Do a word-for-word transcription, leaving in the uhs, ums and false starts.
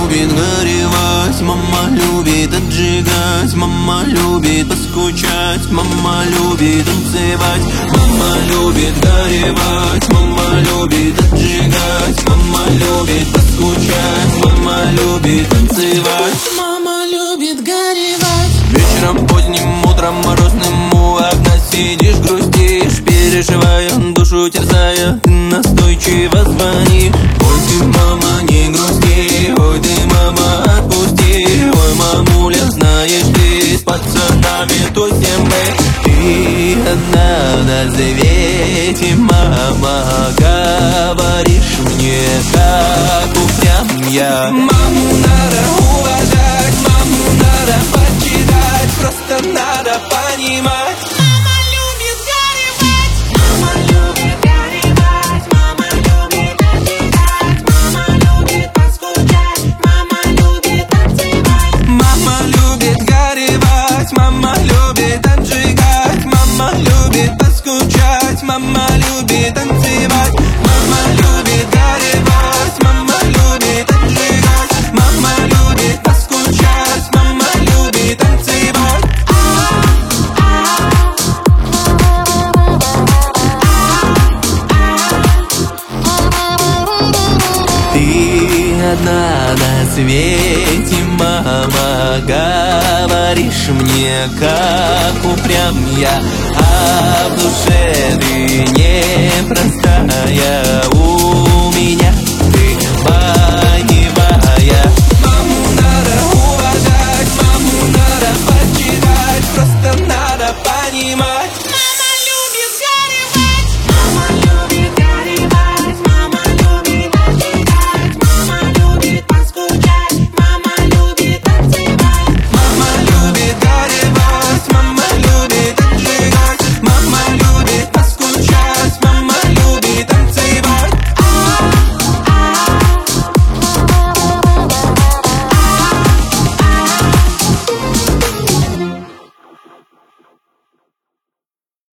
любит горевать, мама любит отжигать, мама любит поскучать, мама любит танцевать, мама любит горевать, мама любит отжигать, мама любит поскучать, мама любит танцевать, мама любит горевать. Вечером, поздним, утром, морозным у окна сидишь, грустишь, переживая, душу терзая, ты настойчиво звонишь. Ой, ты, мама, не грусти, ой, ты, мама, отпусти, ой, мамуля, знаешь, ты с пацанами тусим мы. Ты одна на свете, мама, говоришь мне, как упрям я. Маму надо уважать, маму надо почитать, просто надо понимать. Мама любит горевать, мама любит горевать, мама любит отжигать, мама любит поскучать, мама любит танцевать. Мама любит горевать, мама любит отжигать, мама любит поскучать, мама любит танцевать, мама любит горевать, мама любит отжигать, мама любит поскучать, мама любит танцевать. Ты одна на свете, мама, говоришь мне, как упрям я, а в душе ты непростая, у меня ты боевая. Маму надо уважать, маму надо почитать, просто надо понимать.